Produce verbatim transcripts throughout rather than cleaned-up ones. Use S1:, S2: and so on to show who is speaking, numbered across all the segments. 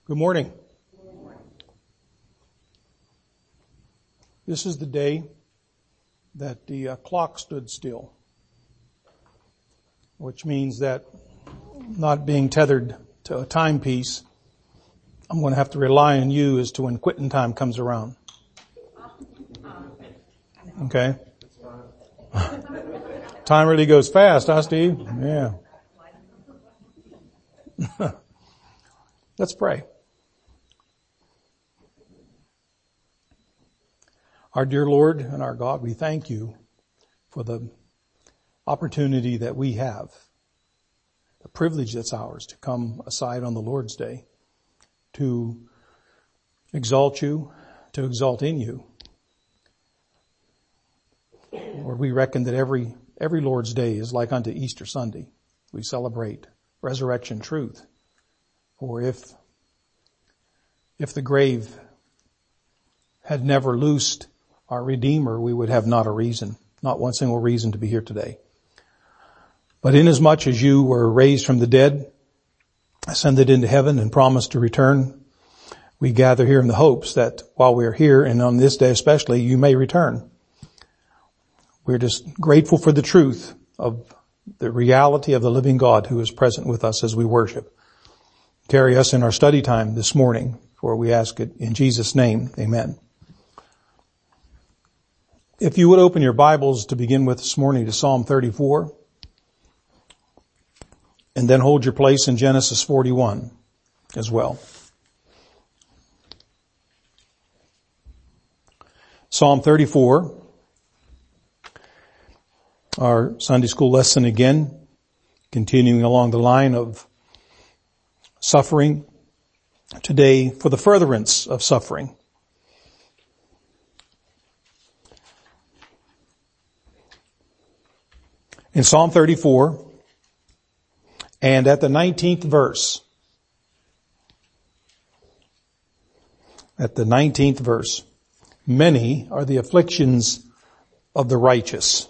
S1: Good morning. This is the day that the uh, clock stood still, which means that not being tethered to a timepiece, I'm going to have to rely on you as to when quitting time comes around. Okay? Time really goes fast, huh, Steve? Yeah. Let's pray. Our dear Lord and our God, we thank you for the opportunity that we have, the privilege that's ours to come aside on the Lord's Day, to exalt you, to exalt in you. Lord, we reckon that every, every Lord's Day is like unto Easter Sunday. We celebrate resurrection truth. For if, if the grave had never loosed our Redeemer, we would have not a reason, not one single reason to be here today. But inasmuch as you were raised from the dead, ascended into heaven and promised to return, we gather here in the hopes that while we are here, and on this day especially, you may return. We're just grateful for the truth of the reality of the living God who is present with us as we worship. Carry us in our study time this morning, for we ask it in Jesus' name. Amen. If you would open your Bibles to begin with this morning to Psalm thirty-four, and then hold your place in Genesis forty-one as well. Psalm thirty-four, our Sunday school lesson again, continuing along the line of suffering, today for the furtherance of suffering. In Psalm thirty-four, and at the nineteenth verse, at the nineteenth verse, many are the afflictions of the righteous.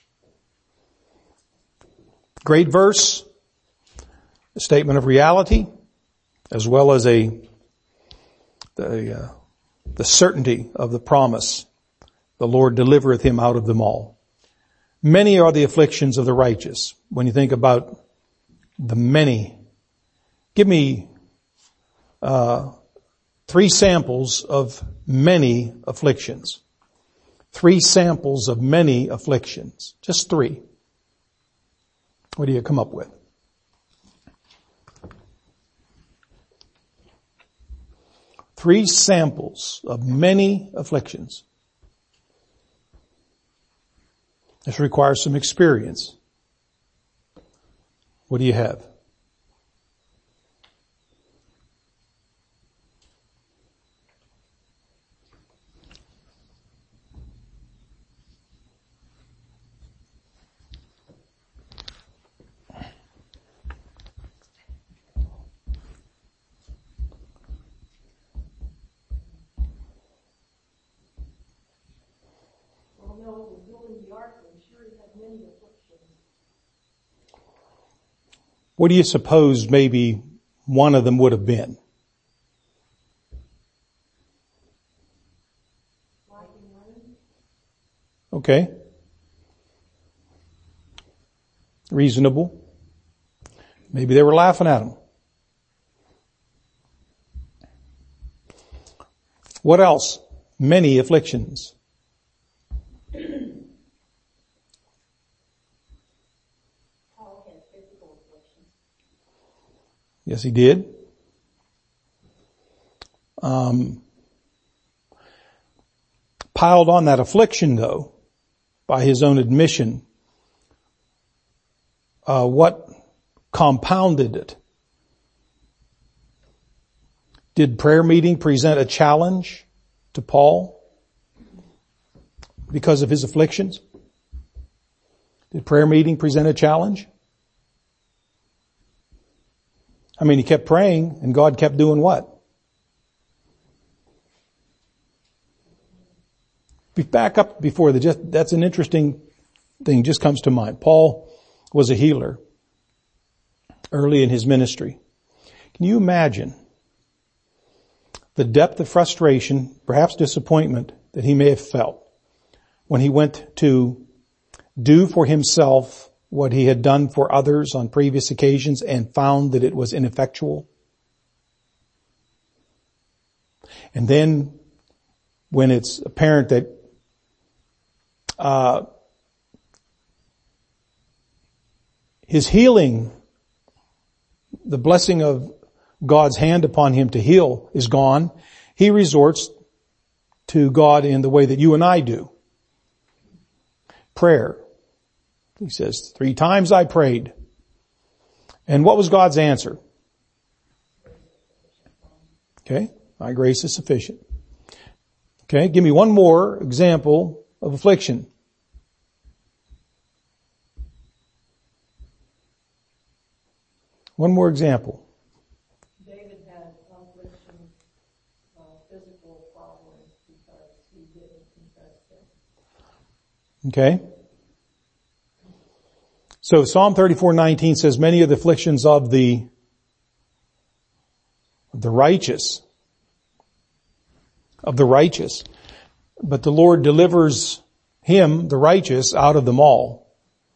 S1: Great verse, a statement of reality, as well as a, the, uh, the certainty of the promise. The Lord delivereth him out of them all. Many are the afflictions of the righteous. When you think about the many, give me uh three samples of many afflictions. Three samples of many afflictions. Just three. What do you come up with? Three samples of many afflictions. This requires some experience. What do you have? What do you suppose maybe one of them would have been? Okay. Reasonable. Maybe they were laughing at him. What else? Many afflictions. Yes, he did. Um, piled on that affliction, though, by his own admission, uh, what compounded it? Did prayer meeting present a challenge to Paul because of his afflictions? Did prayer meeting present a challenge? I mean, he kept praying and God kept doing what? Back up before the just, that's an interesting thing just comes to mind. Paul was a healer early in his ministry. Can you imagine the depth of frustration, perhaps disappointment, that he may have felt when he went to do for himself what he had done for others on previous occasions and found that it was ineffectual. And then when it's apparent that uh, his healing, the blessing of God's hand upon him to heal is gone, he resorts to God in the way that you and I do. Prayer. He says, three times I prayed. And what was God's answer? Okay, my grace is sufficient. Okay, give me one more example of affliction. One more example.
S2: David had affliction, uh, physical problems because he didn't confess them.
S1: Okay. So Psalm thirty-four nineteen says, many of the afflictions of the, of the righteous, of the righteous, but the Lord delivers him, the righteous, out of them all.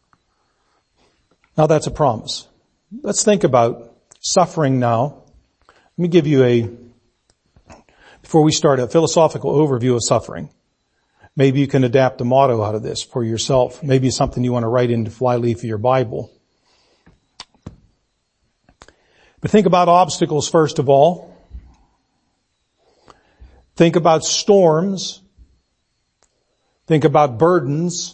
S1: Now that's a promise. Let's think about suffering now. Let me give you a, before we start, a philosophical overview of suffering. Maybe you can adapt a motto out of this for yourself. Maybe it's something you want to write into flyleaf of your Bible. But think about obstacles first of all. Think about storms. Think about burdens.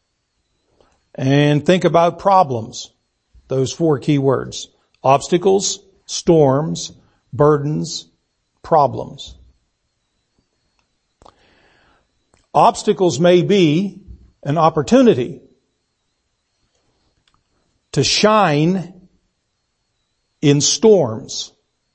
S1: And think about problems. Those four key words. Obstacles, storms, burdens, problems. Obstacles may be an opportunity to shine in storms.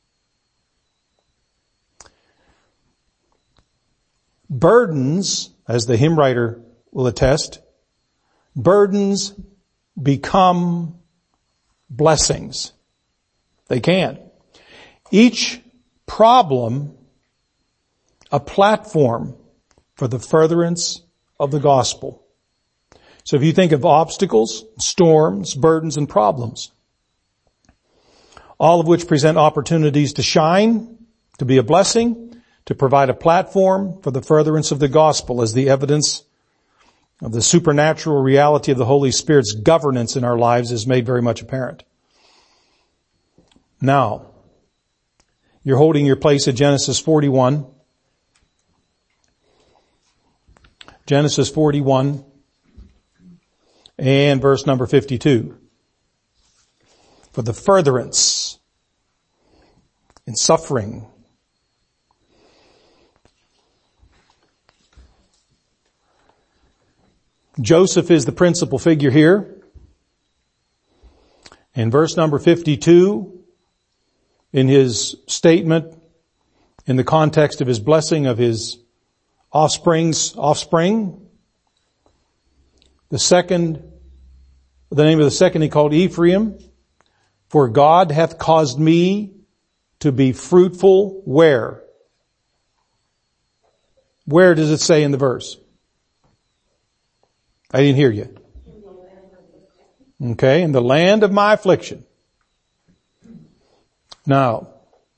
S1: Burdens, as the hymn writer will attest, burdens become blessings. They can. Each problem, a platform for the furtherance of the gospel. So if you think of obstacles, storms, burdens, and problems, all of which present opportunities to shine, to be a blessing, to provide a platform for the furtherance of the gospel as the evidence of the supernatural reality of the Holy Spirit's governance in our lives is made very much apparent. Now, you're holding your place at Genesis forty-one. Genesis forty-one and verse number fifty-two. For the furtherance in suffering. Joseph is the principal figure here. In verse number fifty-two, in his statement, in the context of his blessing of his offspring's offspring, the second, the name of the second he called Ephraim, for God hath caused me to be fruitful where? Where does it say in the verse? I didn't hear you. Okay, in the land of my affliction. Now,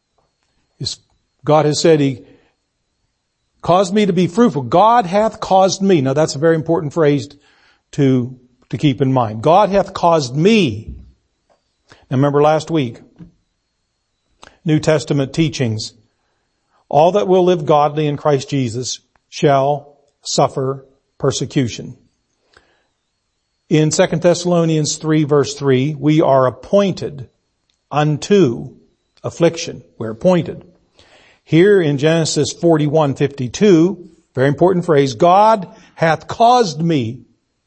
S1: God has said he caused me to be fruitful. God hath caused me. Now that's a very important phrase to, to keep in mind. God hath caused me. Now remember last week, New Testament teachings, all that will live godly in Christ Jesus shall suffer persecution. In Second Thessalonians three verse three, we are appointed unto affliction. We're appointed. Here in Genesis forty-one fifty-two, very important phrase, God hath caused me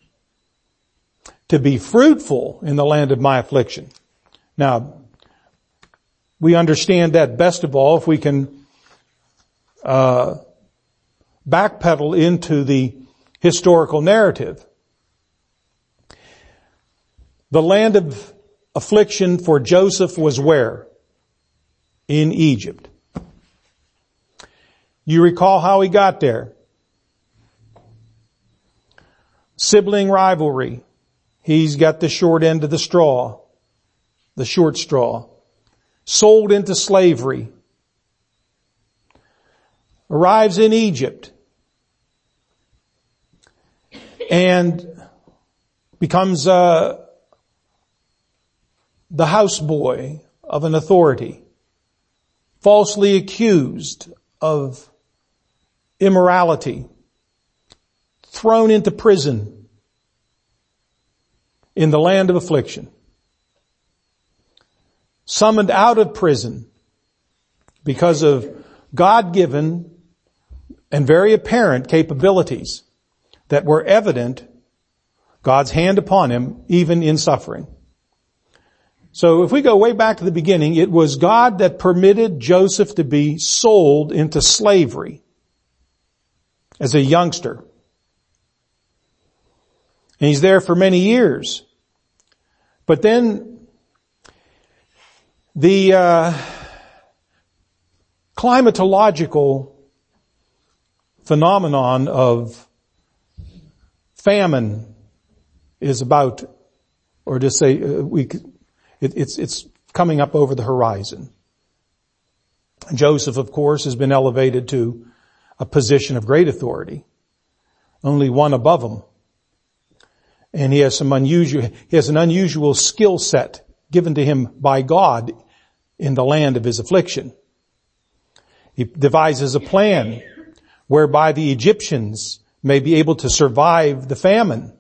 S1: to be fruitful in the land of my affliction. Now, we understand that best of all if we can uh backpedal into the historical narrative. The land of affliction for Joseph was where? In Egypt. You recall how he got there. Sibling rivalry. He's got the short end of the straw, the short straw. Sold into slavery. Arrives in Egypt. And becomes uh, the houseboy of an authority. Falsely accused of immorality. Thrown into prison in the land of affliction. Summoned out of prison because of God-given and very apparent capabilities that were evident, God's hand upon him, even in suffering. So if we go way back to the beginning, it was God that permitted Joseph to be sold into slavery as a youngster. And he's there for many years. But then the uh, climatological phenomenon of famine is about, or to say, uh, we, it, it's it's coming up over the horizon. Joseph, of course, has been elevated to a position of great authority, only one above him. And he has some unusual, he has an unusual skill set given to him by God in the land of his affliction. He devises a plan whereby the Egyptians may be able to survive the famine.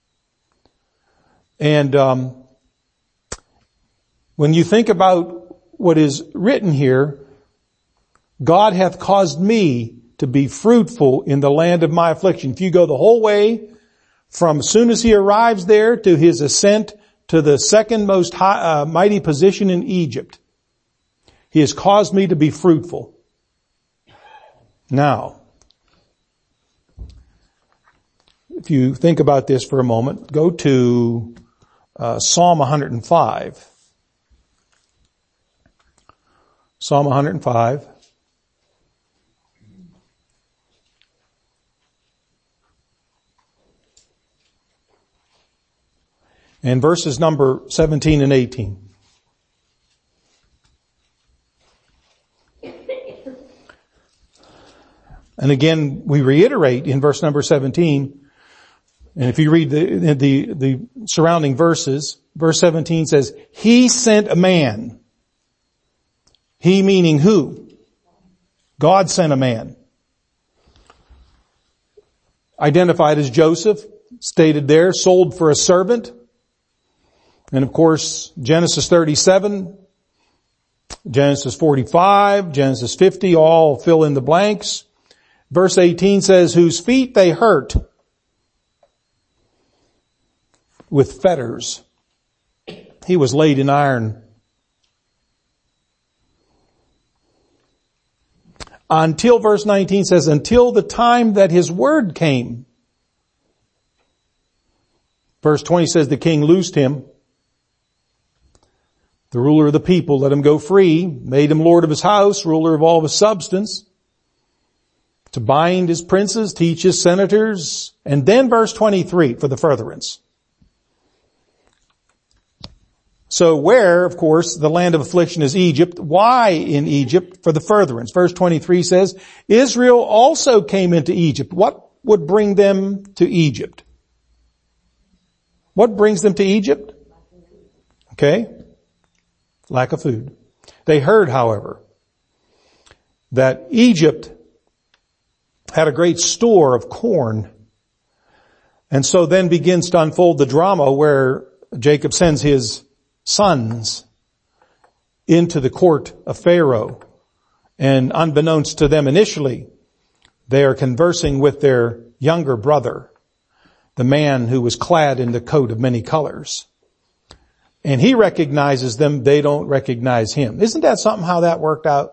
S1: And um, when you think about what is written here, God hath caused me to be fruitful in the land of my affliction. If you go the whole way from as soon as he arrives there to his ascent to the second most high, uh, mighty position in Egypt, he has caused me to be fruitful. Now, if you think about this for a moment, go to uh, Psalm one hundred five. Psalm one hundred five. And verses number seventeen and eighteen. And again, we reiterate in verse number seventeen, and if you read the, the, the surrounding verses, verse seventeen says, he sent a man. He meaning who? God sent a man. Identified as Joseph, stated there, sold for a servant. And of course, Genesis thirty-seven, Genesis forty-five, Genesis fifty, all fill in the blanks. Verse eighteen says, whose feet they hurt with fetters. He was laid in iron. Until verse nineteen says, until the time that his word came. Verse twenty says the king loosed him. The ruler of the people let him go free, made him lord of his house, ruler of all of his substance, to bind his princes, teach his senators, and then verse twenty-three for the furtherance. So where, of course, the land of affliction is Egypt. Why in Egypt? For the furtherance. Verse twenty-three says, Israel also came into Egypt. What would bring them to Egypt? What brings them to Egypt? Okay. Lack of food. They heard, however, that Egypt had a great store of corn. And so then begins to unfold the drama where Jacob sends his sons into the court of Pharaoh. And unbeknownst to them initially, they are conversing with their younger brother, the man who was clad in the coat of many colors. And he recognizes them, they don't recognize him. Isn't that something how that worked out?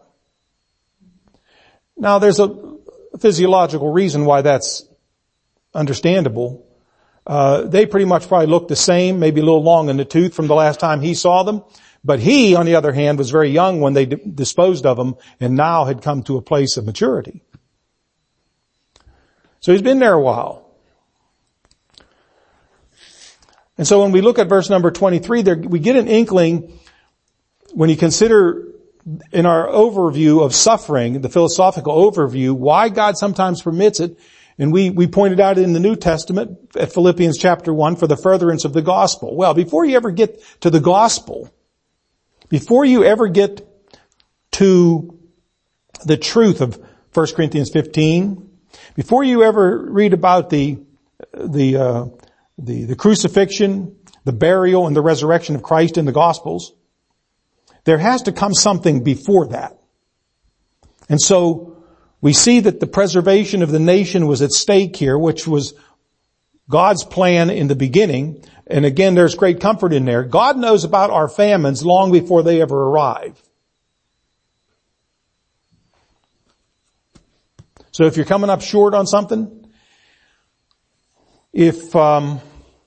S1: Now there's a physiological reason why that's understandable. Uh, they pretty much probably looked the same, maybe a little long in the tooth from the last time he saw them. But he, on the other hand, was very young when they d- disposed of him and now had come to a place of maturity. So he's been there a while. And so when we look at verse number twenty-three, there, we get an inkling when you consider in our overview of suffering, the philosophical overview, why God sometimes permits it. And we, we pointed out in the New Testament at Philippians chapter one for the furtherance of the gospel. Well, before you ever get to the gospel, before you ever get to the truth of First Corinthians fifteen, before you ever read about the, the, uh, the, the crucifixion, the burial, and the resurrection of Christ in the Gospels, there has to come something before that. And so we see that the preservation of the nation was at stake here, which was God's plan in the beginning. And again, there's great comfort in there. God knows about our famines long before they ever arrive. So if you're coming up short on something, if um,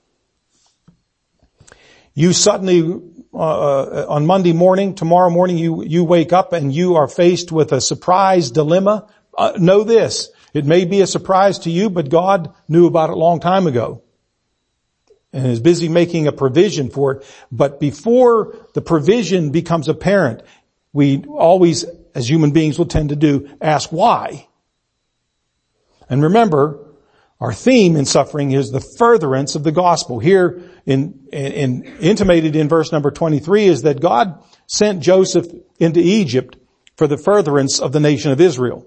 S1: you suddenly Uh, on Monday morning, tomorrow morning, you, you wake up and you are faced with a surprise dilemma. Uh, know this, it may be a surprise to you, but God knew about it a long time ago and is busy making a provision for it. But before the provision becomes apparent, we always, as human beings will tend to do, ask why. And remember, our theme in suffering is the furtherance of the gospel. Here in, in, in intimated in verse number twenty-three is that God sent Joseph into Egypt for the furtherance of the nation of Israel.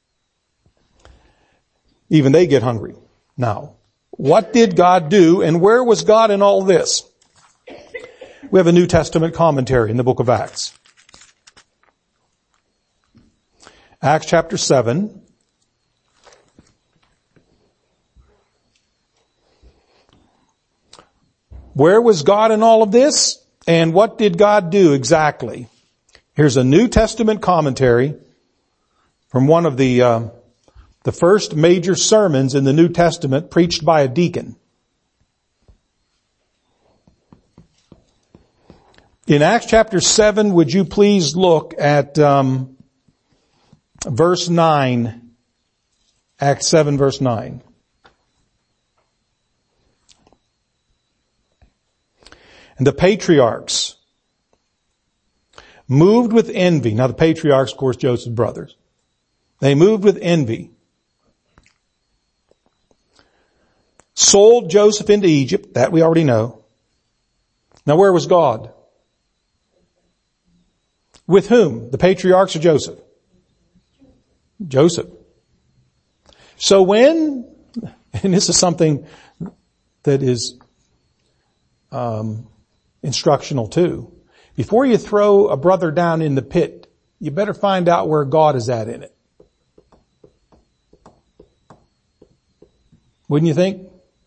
S1: Even they get hungry. Now, what did God do and where was God in all this? We have a New Testament commentary in the book of Acts. Acts chapter seven. Where was God in all of this? And what did God do exactly? Here's a New Testament commentary from one of the uh, the first major sermons in the New Testament preached by a deacon. In Acts chapter seven, would you please look at um, verse nine. Acts seven, verse nine. And the patriarchs, moved with envy. Now the patriarchs, of course, Joseph's brothers. They moved with envy. Sold Joseph into Egypt. That we already know. Now where was God? With whom? The patriarchs or Joseph? Joseph. So when, and this is something that is um, instructional too. Before you throw a brother down in the pit, you better find out where God is at in it. Wouldn't you think?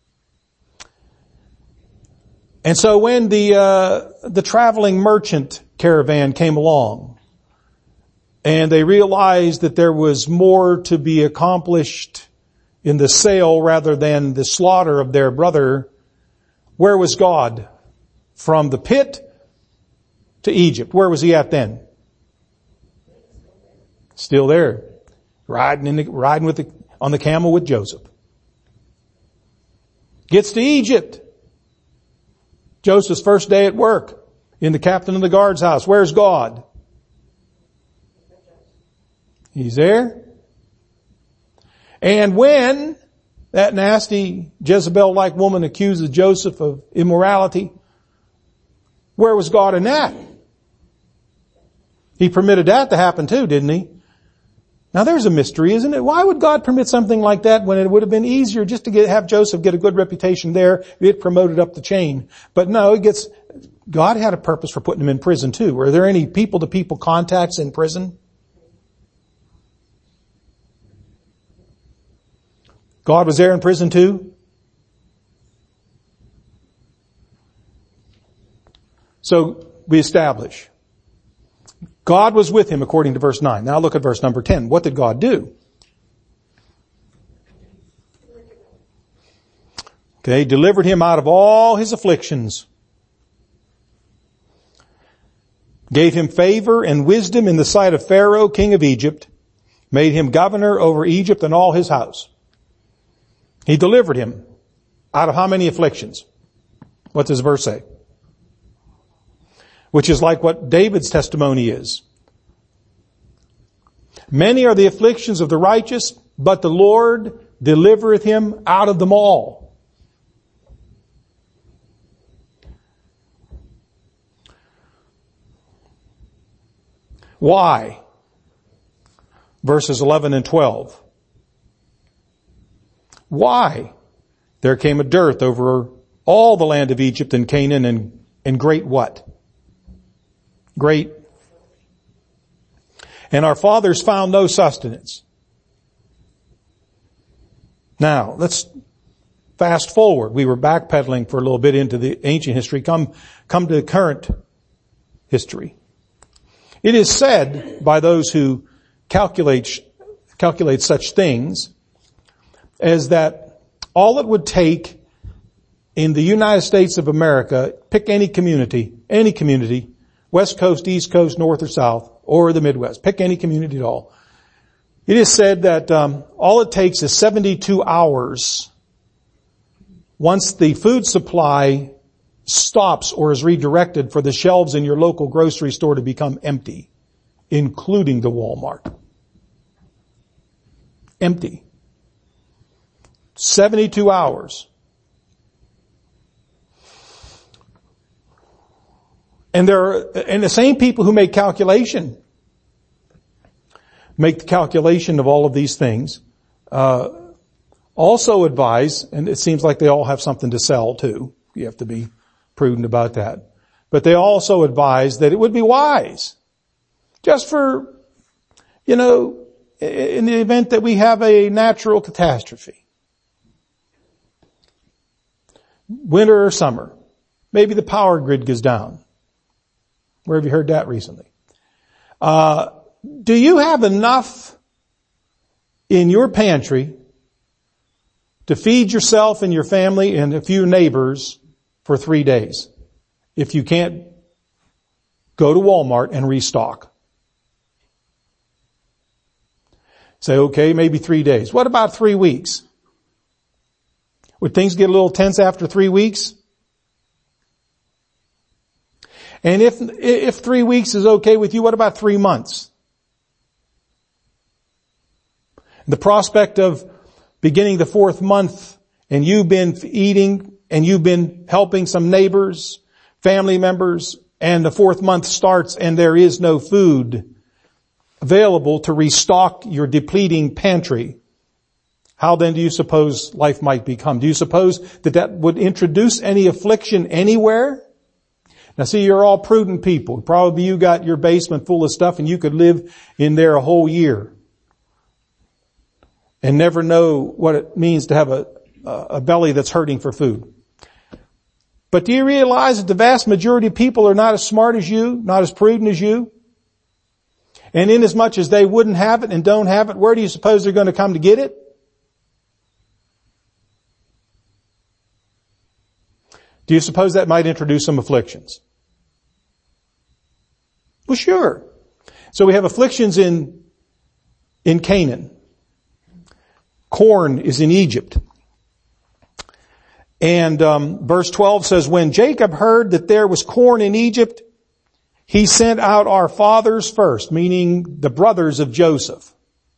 S1: And so when the uh, the traveling merchant caravan came along and they realized that there was more to be accomplished in the sale rather than the slaughter of their brother, where was God? From the pit to Egypt. Where was he at then? Still there. Riding in the, riding with the, on the camel with Joseph. Gets to Egypt. Joseph's first day at work in the captain of the guard's house. Where's God? He's there. And when that nasty Jezebel-like woman accuses Joseph of immorality, where was God in that? He permitted that to happen too, didn't he? Now there's a mystery, isn't it? Why would God permit something like that when it would have been easier just to get, have Joseph get a good reputation there, get promoted up the chain? But no, it gets, God had a purpose for putting him in prison too. Were there any people-to-people contacts in prison? God was there in prison too? So we establish God was with him according to verse nine. Now look at verse number ten. What did God do? Okay, delivered him out of all his afflictions. Gave him favor and wisdom in the sight of Pharaoh, king of Egypt. Made him governor over Egypt and all his house. He delivered him out of how many afflictions? What does the verse say? Which is like what David's testimony is. Many are the afflictions of the righteous, but the Lord delivereth him out of them all. Why? Verses eleven and twelve. Why? There came a dearth over all the land of Egypt and Canaan, and, and great what? Great. And our fathers found no sustenance. Now, let's fast forward. We were backpedaling for a little bit into the ancient history. Come, come to current history. It is said by those who calculate, calculate such things as that all it would take in the United States of America, pick any community, any community, West Coast, East Coast, North or South, or the Midwest, pick any community at all. It is said that um, all it takes is seventy-two hours once the food supply stops or is redirected for the shelves in your local grocery store to become empty, including the Walmart. Empty. seventy-two hours. And there are, and the same people who make calculation, make the calculation of all of these things, uh, also advise, and it seems like they all have something to sell too. You have to be prudent about that. But they also advise that it would be wise, just for, you know, in the event that we have a natural catastrophe. Winter or summer. Maybe the power grid goes down. Where have you heard that recently? Uh, do you have enough in your pantry to feed yourself and your family and a few neighbors for three days? If you can't go to Walmart and restock. Say, okay, maybe three days. What about three weeks? Would things get a little tense after three weeks? And if, if three weeks is okay with you, what about three months? The prospect of beginning the fourth month and you've been eating and you've been helping some neighbors, family members, and the fourth month starts and there is no food available to restock your depleting pantry. How then do you suppose life might become? Do you suppose that that would introduce any affliction anywhere? Now see, you're all prudent people. Probably you got your basement full of stuff and you could live in there a whole year and never know what it means to have a, a belly that's hurting for food. But do you realize that the vast majority of people are not as smart as you, not as prudent as you? And inasmuch as they wouldn't have it and don't have it, where do you suppose they're going to come to get it? Do you suppose that might introduce some afflictions? Well, sure. So we have afflictions in, in Canaan. Corn is in Egypt. And um, verse twelve says, when Jacob heard that there was corn in Egypt, he sent out our fathers first, meaning the brothers of Joseph.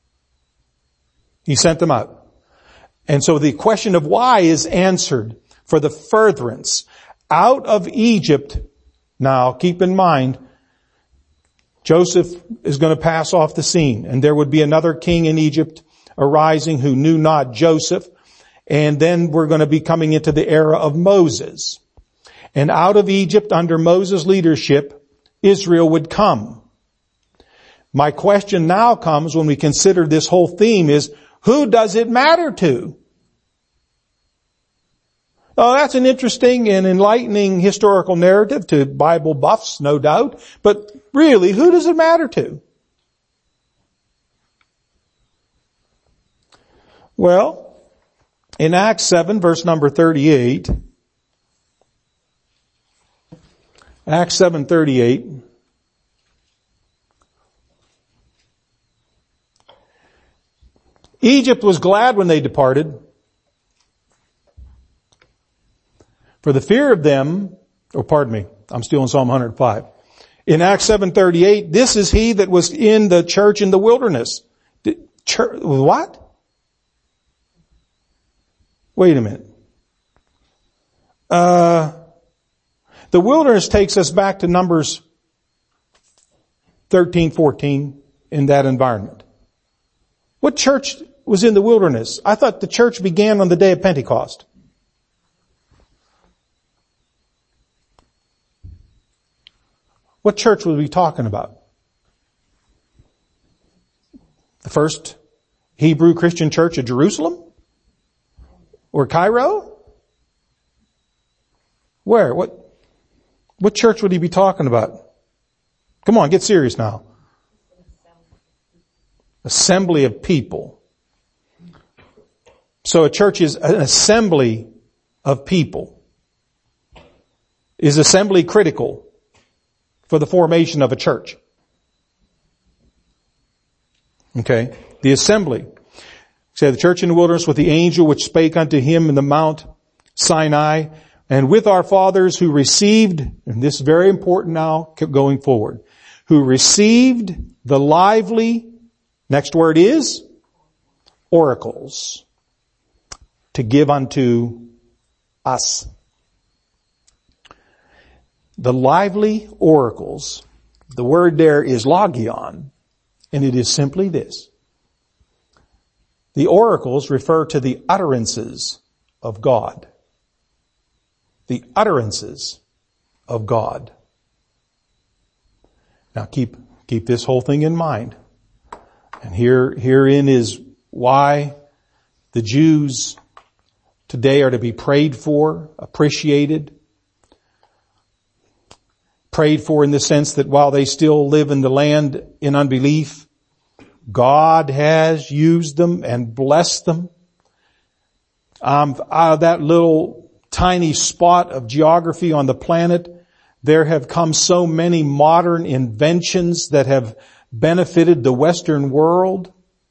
S1: He sent them out. And so the question of why is answered. For the furtherance out of Egypt. Now, keep in mind, Joseph is going to pass off the scene, and there would be another king in Egypt arising who knew not Joseph, and then we're going to be coming into the era of Moses. And out of Egypt, under Moses' leadership, Israel would come. My question now comes when we consider this whole theme is, who does it matter to? Oh, that's an interesting and enlightening historical narrative to Bible buffs, no doubt. But really, who does it matter to? Well, in Acts seven, verse number thirty-eight, Acts seven thirty-eight, Egypt was glad when they departed, For the fear of them, or pardon me, I'm still in Psalm one hundred five. In Acts seven thirty-eight, this is he that was in the church in the wilderness. Church, what? Wait a minute. Uh, the wilderness takes us back to Numbers thirteen, fourteen in that environment. What church was in the wilderness? I thought the church began on the day of Pentecost. What church were we talking about? The first Hebrew Christian church of Jerusalem? Or Cairo? Where? What, what church would he be talking about? Come on, get serious now. Assembly of people. So a church is an assembly of people. Is assembly critical for the formation of a church? Okay. The assembly. Say the church in the wilderness with the angel which spake unto him in the Mount Sinai, and with our fathers who received, and this is very important now going forward, who received the lively, next word is, oracles, to give unto us. The lively oracles, the word there is logion, and it is simply this. The oracles refer to the utterances of God. The utterances of God. Now keep, keep this whole thing in mind. And here, herein is why the Jews today are to be prayed for, appreciated, prayed for in the sense that while they still live in the land in unbelief, God has used them and blessed them. Um, out of that little tiny spot of geography on the planet, there have come so many modern inventions that have benefited the Western world.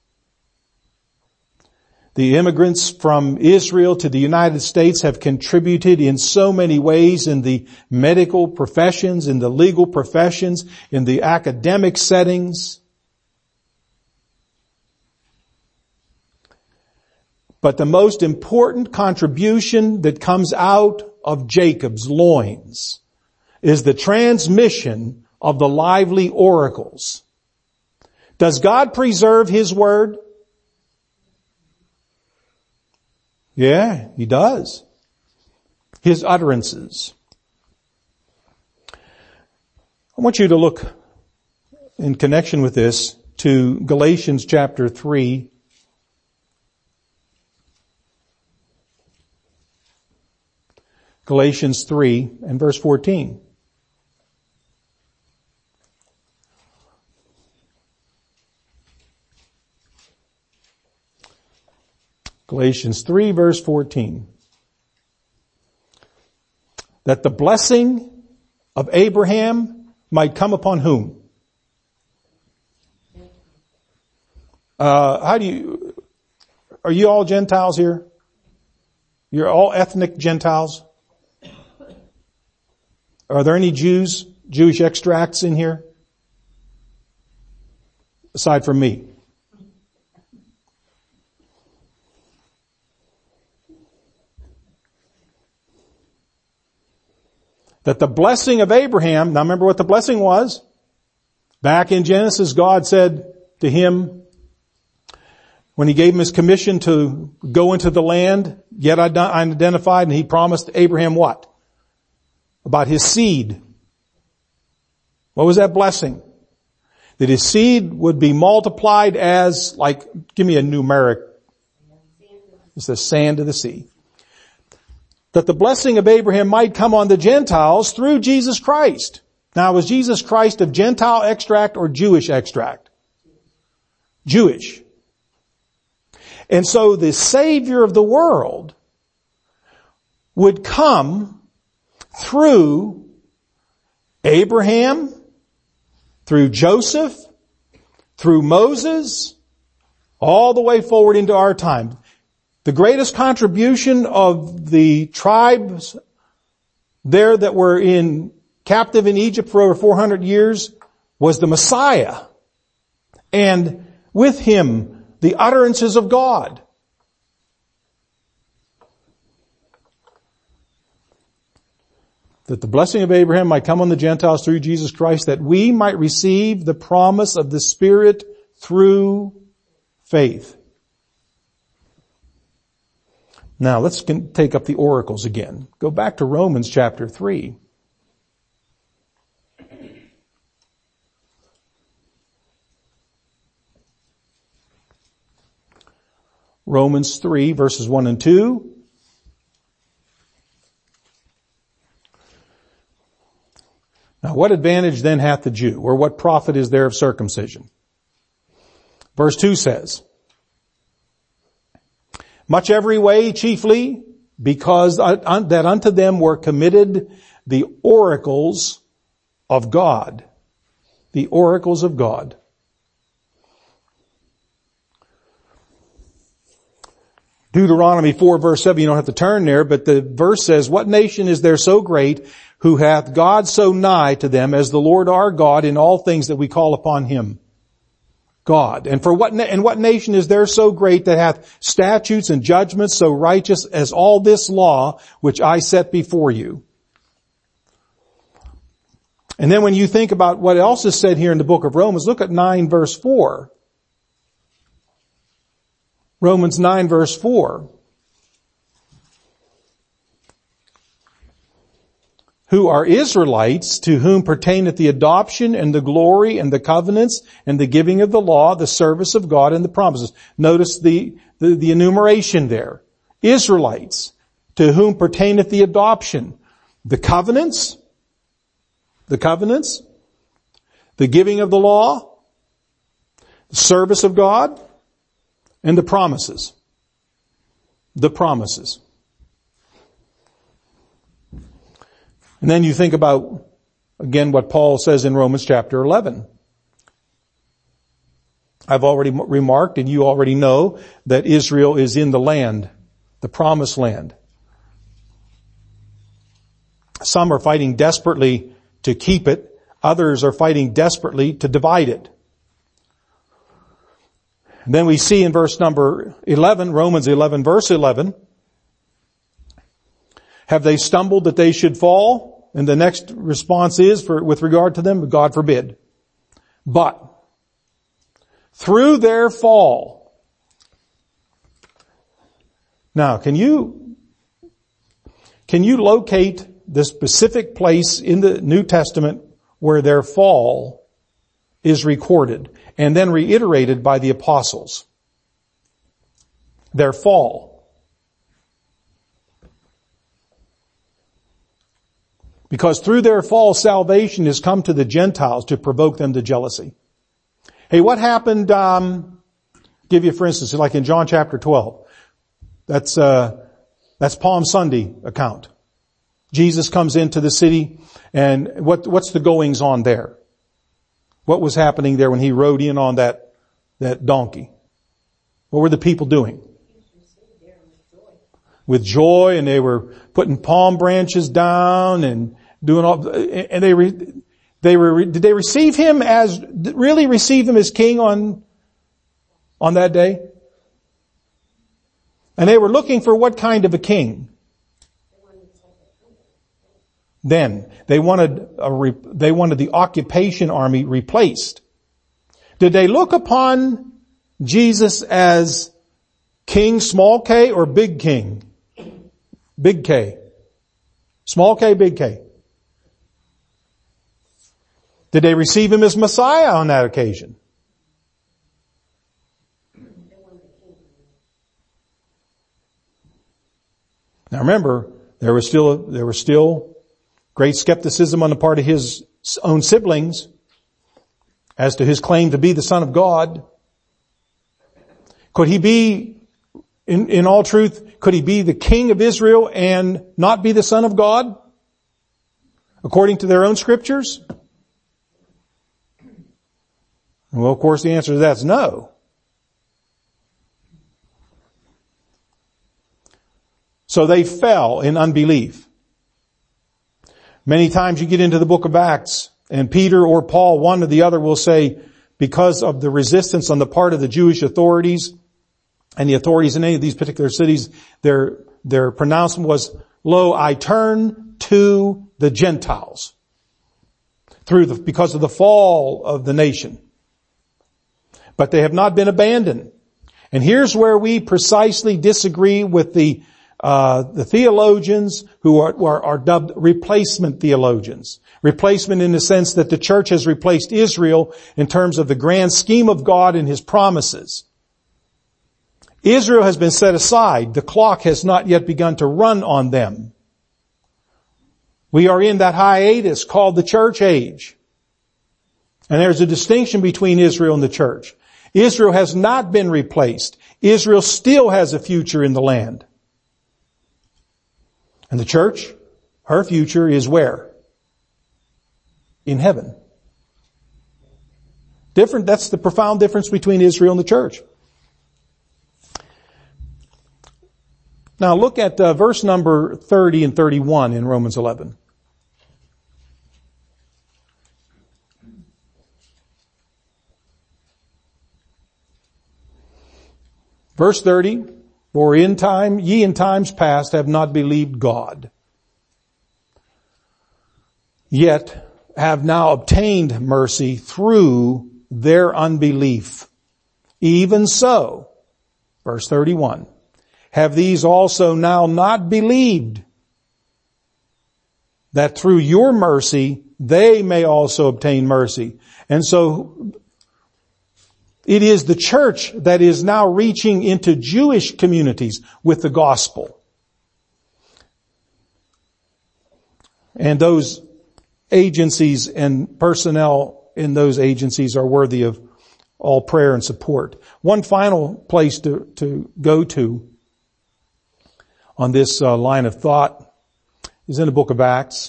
S1: The immigrants from Israel to the United States have contributed in so many ways in the medical professions, in the legal professions, in the academic settings. But the most important contribution that comes out of Jacob's loins is the transmission of the lively oracles. Does God preserve His word? Yeah, He does. His utterances. I want you to look in connection with this to Galatians chapter three. Galatians three and verse fourteen. Galatians three verse fourteen. That the blessing of Abraham might come upon whom? Uh, how do you, are you all Gentiles here? You're all ethnic Gentiles? Are there any Jews, Jewish extracts in here? Aside from me. That the blessing of Abraham, now remember what the blessing was? Back in Genesis, God said to him, when He gave him His commission to go into the land, yet unidentified, and He promised Abraham what? About his seed. What was that blessing? That his seed would be multiplied as, like, give me a numeric. It's the sand of the sea. That the blessing of Abraham might come on the Gentiles through Jesus Christ. Now, was Jesus Christ of Gentile extract or Jewish extract? Jewish. And so the Savior of the world would come through Abraham, through Joseph, through Moses, all the way forward into our time. The greatest contribution of the tribes there that were in captive in Egypt for over four hundred years was the Messiah. And with him, the utterances of God. That the blessing of Abraham might come on the Gentiles through Jesus Christ, that we might receive the promise of the Spirit through faith. Now let's take up the oracles again. Go back to Romans chapter three. Romans three verses one and two. Now what advantage then hath the Jew, or what profit is there of circumcision? Verse two says, much every way chiefly, because that unto them were committed the oracles of God. The oracles of God. Deuteronomy four verse seven, you don't have to turn there, but the verse says, what nation is there so great who hath God so nigh to them as the Lord our God in all things that we call upon him? God. And for what, na- and what nation is there so great that hath statutes and judgments so righteous as all this law which I set before you? And then when you think about what else is said here in the book of Romans, look at nine verse four. Romans nine verse four. Who are Israelites, to whom pertaineth the adoption and the glory and the covenants and the giving of the law, the service of God and the promises. Notice the, the, the enumeration there. Israelites, to whom pertaineth the adoption, the covenants, the covenants, the giving of the law, the service of God, and the promises. The promises. And then you think about, again, what Paul says in Romans chapter eleven. I've already remarked, and you already know, that Israel is in the land, the promised land. Some are fighting desperately to keep it. Others are fighting desperately to divide it. And then we see in verse number eleven, Romans eleven, verse eleven, have they stumbled that they should fall? And the next response is, for, with regard to them, God forbid. But through their fall. Now, can you, can you locate the specific place in the New Testament where their fall is recorded and then reiterated by the apostles? Their fall. Because through their fall, salvation has come to the Gentiles to provoke them to jealousy. Hey, what happened, um, give you for instance, like in John chapter twelve. That's, uh, that's Palm Sunday account. Jesus comes into the city, and what, what's the goings on there? What was happening there when he rode in on that, that donkey? What were the people doing? With joy, and they were putting palm branches down and doing all, and they, re, they were, did they receive him as, really receive him as king on, on that day? And they were looking for what kind of a king? Then they wanted a, re, they wanted the occupation army replaced. Did they look upon Jesus as king, small K, or big king? Big K. Small K, big K. Did they receive him as Messiah on that occasion? Now remember, there was still, there was still great skepticism on the part of his own siblings as to his claim to be the Son of God. Could he be, in, in all truth, could he be the King of Israel and not be the Son of God? According to their own scriptures? Well, of course, the answer to that is no. So they fell in unbelief. Many times you get into the book of Acts, and Peter or Paul, one or the other, will say, because of the resistance on the part of the Jewish authorities and the authorities in any of these particular cities, their, their pronouncement was, lo, I turn to the Gentiles. Through the, because of the fall of the nation. But they have not been abandoned. And here's where we precisely disagree with the, uh, the theologians who are, are, are dubbed replacement theologians. Replacement in the sense that the church has replaced Israel in terms of the grand scheme of God and His promises. Israel has been set aside. The clock has not yet begun to run on them. We are in that hiatus called the church age. And there's a distinction between Israel and the church. Israel has not been replaced. Israel still has a future in the land. And the church, her future is where? In heaven. Different, that's the profound difference between Israel and the church. Now look at uh, verse number thirty and thirty-one in Romans eleven. Verse thirty, for in time, ye in times past have not believed God, yet have now obtained mercy through their unbelief. Even so, verse thirty-one, have these also now not believed, that through your mercy they may also obtain mercy. And so it is the church that is now reaching into Jewish communities with the gospel. And those agencies and personnel in those agencies are worthy of all prayer and support. One final place to, to go to on this uh, line of thought is in the book of Acts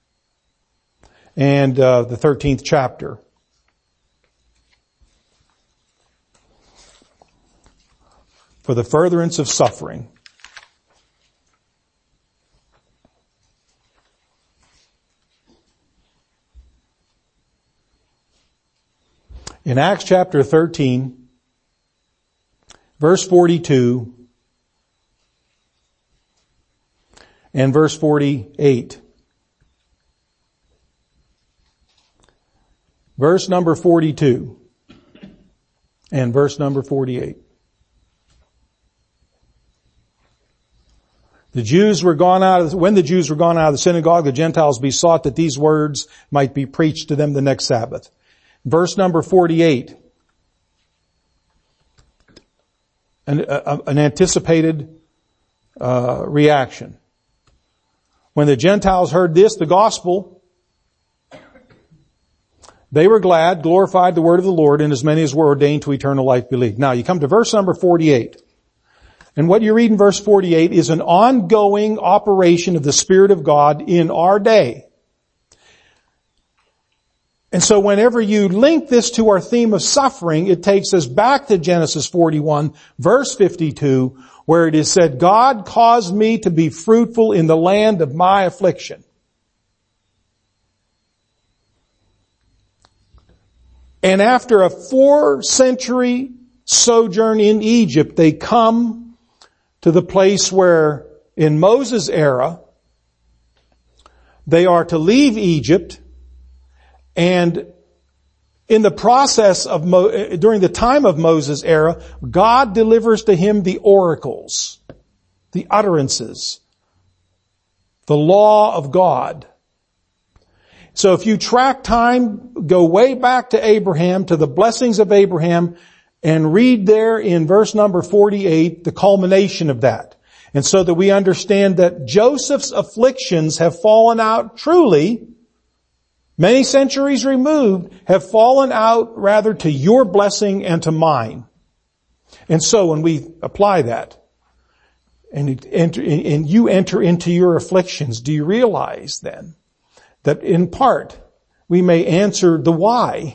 S1: and uh, the thirteenth chapter. For the furtherance of suffering. In Acts chapter thirteen, verse forty-two and verse forty-eight. Verse number forty-two and verse number forty-eight. The Jews were gone out of, when the Jews were gone out of the synagogue, the Gentiles besought that these words might be preached to them the next Sabbath. Verse number forty-eight. An, a, an anticipated uh, reaction. When the Gentiles heard this, the gospel, they were glad, glorified the word of the Lord, and as many as were ordained to eternal life believed. Now you come to verse number forty-eight. And what you read in verse forty-eight is an ongoing operation of the Spirit of God in our day. And so whenever you link this to our theme of suffering, it takes us back to Genesis forty-one, verse fifty-two, where it is said, God caused me to be fruitful in the land of my affliction. And after a four century sojourn in Egypt, they come to the place where in Moses' era, they are to leave Egypt, and in the process of, Mo- during the time of Moses' era, God delivers to him the oracles, the utterances, the law of God. So if you track time, go way back to Abraham, to the blessings of Abraham, and read there in verse number forty-eight, the culmination of that. And so that we understand that Joseph's afflictions have fallen out truly, many centuries removed, have fallen out rather to your blessing and to mine. And so when we apply that, and, enter, and you enter into your afflictions, do you realize then that in part we may answer the why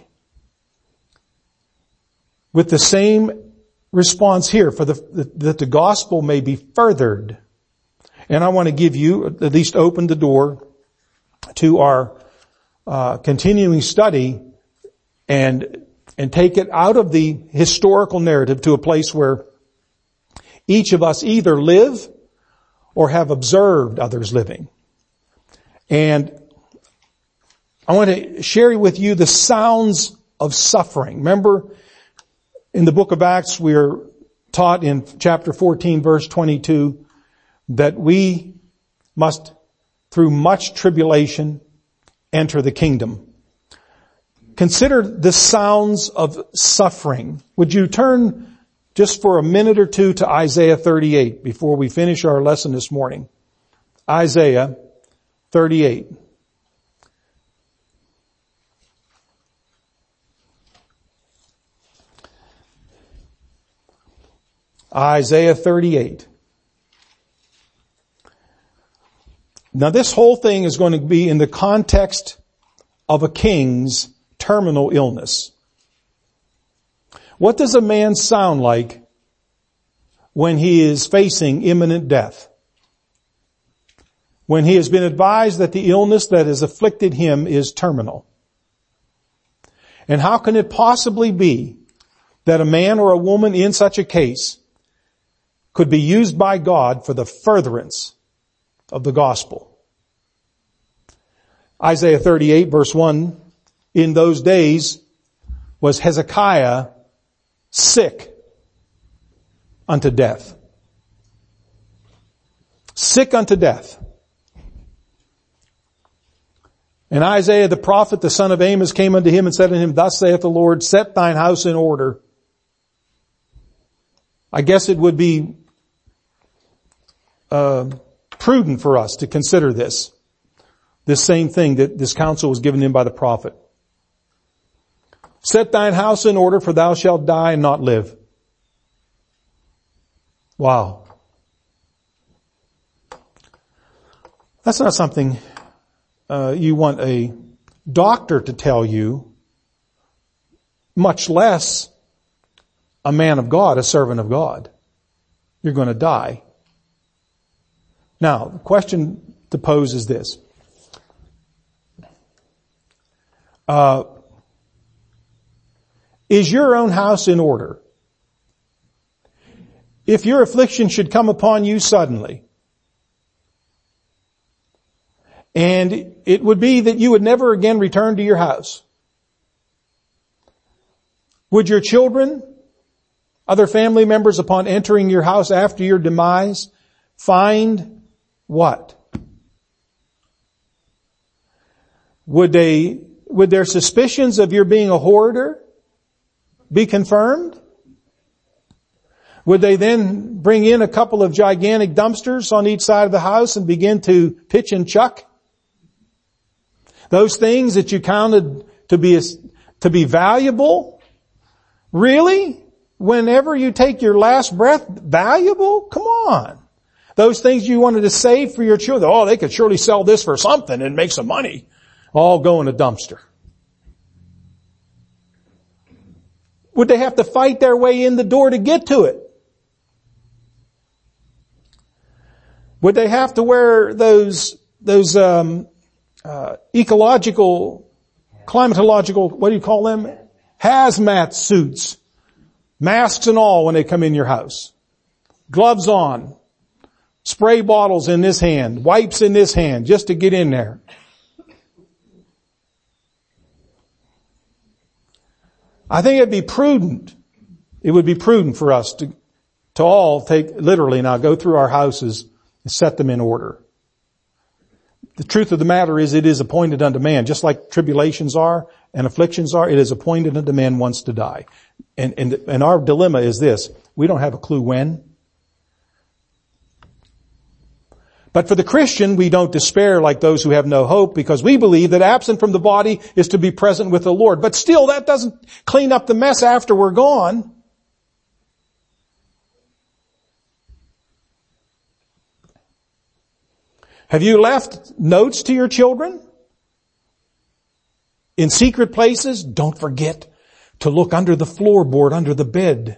S1: with the same response here, for the, that the gospel may be furthered. And I want to give you, at least open the door to our uh, continuing study and and take it out of the historical narrative to a place where each of us either live or have observed others living. And I want to share with you the sounds of suffering. Remember, in the book of Acts, we are taught in chapter fourteen, verse twenty-two, that we must, through much tribulation, enter the kingdom. Consider the sounds of suffering. Would you turn just for a minute or two to Isaiah thirty-eight before we finish our lesson this morning? Isaiah thirty-eight. Isaiah thirty-eight. Now this whole thing is going to be in the context of a king's terminal illness. What does a man sound like when he is facing imminent death? When he has been advised that the illness that has afflicted him is terminal? And how can it possibly be that a man or a woman in such a case could be used by God for the furtherance of the gospel? Isaiah thirty-eight verse one, in those days was Hezekiah sick unto death. Sick unto death. And Isaiah the prophet, the son of Amos, came unto him and said unto him, Thus saith the Lord, set thine house in order. I guess it would be uh, prudent for us to consider this. This same thing that this counsel was given him by the prophet. Set thine house in order, for thou shalt die and not live. Wow. That's not something uh, you want a doctor to tell you, much less a man of God, a servant of God. You're going to die. Now, the question to pose is this. Uh, is your own house in order? If your affliction should come upon you suddenly, and it would be that you would never again return to your house, would your children, other family members, upon entering your house after your demise, find what? Would they, would their suspicions of your being a hoarder be confirmed? Would they then bring in a couple of gigantic dumpsters on each side of the house and begin to pitch and chuck? Those things that you counted to be, to be valuable? Really? Whenever you take your last breath, valuable? Come on. Those things you wanted to save for your children. Oh, they could surely sell this for something and make some money. All go in a dumpster. Would they have to fight their way in the door to get to it? Would they have to wear those, those, um, uh, ecological, climatological, what do you call them? Hazmat suits. Masks and all when they come in your house. Gloves on. Spray bottles in this hand. Wipes in this hand just to get in there. I think it'd be prudent. It would be prudent for us to, to all take, literally now go through our houses and set them in order. The truth of the matter is it is appointed unto man, just like tribulations are and afflictions are, it is appointed unto man once to die. And, and, and our dilemma is this, we don't have a clue when. But for the Christian, we don't despair like those who have no hope, because we believe that absent from the body is to be present with the Lord. But still, that doesn't clean up the mess after we're gone. Have you left notes to your children? In secret places? Don't forget to look under the floorboard, under the bed.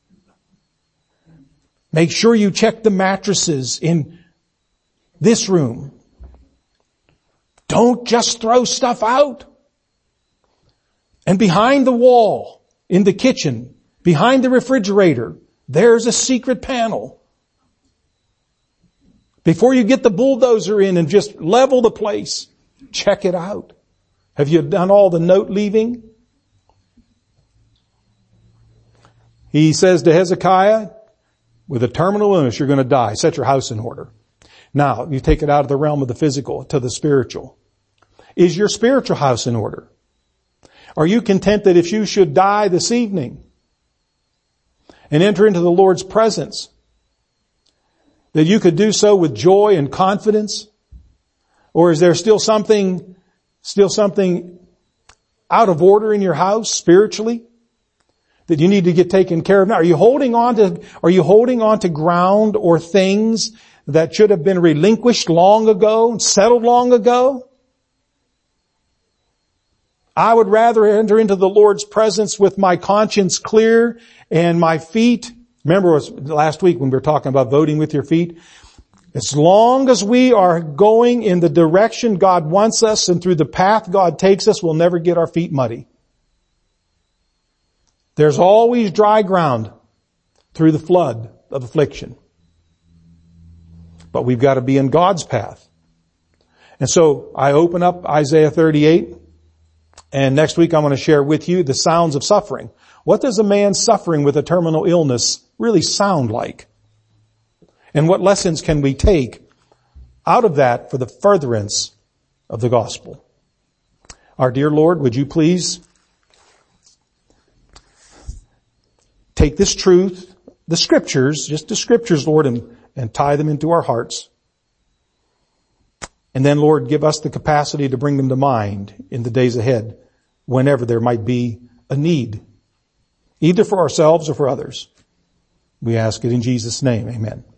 S1: Make sure you check the mattresses in this room. Don't just throw stuff out. And behind the wall, in the kitchen, behind the refrigerator, there's a secret panel. Before you get the bulldozer in and just level the place, check it out. Have you done all the note leaving? He says to Hezekiah, with a terminal illness, you're going to die. Set your house in order. Now, you take it out of the realm of the physical to the spiritual. Is your spiritual house in order? Are you content that if you should die this evening and enter into the Lord's presence, that you could do so with joy and confidence? Or is there still something, still something out of order in your house spiritually that you need to get taken care of now? Are you holding on to, are you holding on to ground or things that should have been relinquished long ago, settled long ago? I would rather enter into the Lord's presence with my conscience clear and my feet. Remember it was last week when we were talking about voting with your feet? As long as we are going in the direction God wants us and through the path God takes us, we'll never get our feet muddy. There's always dry ground through the flood of affliction. But we've got to be in God's path. And so I open up Isaiah thirty-eight. And next week I'm going to share with you the sounds of suffering. What does a man suffering with a terminal illness really sound like? And what lessons can we take out of that for the furtherance of the gospel? Our dear Lord, would you please take this truth, the scriptures, just the scriptures, Lord, and, and tie them into our hearts. And then, Lord, give us the capacity to bring them to mind in the days ahead, whenever there might be a need, either for ourselves or for others. We ask it in Jesus' name. Amen.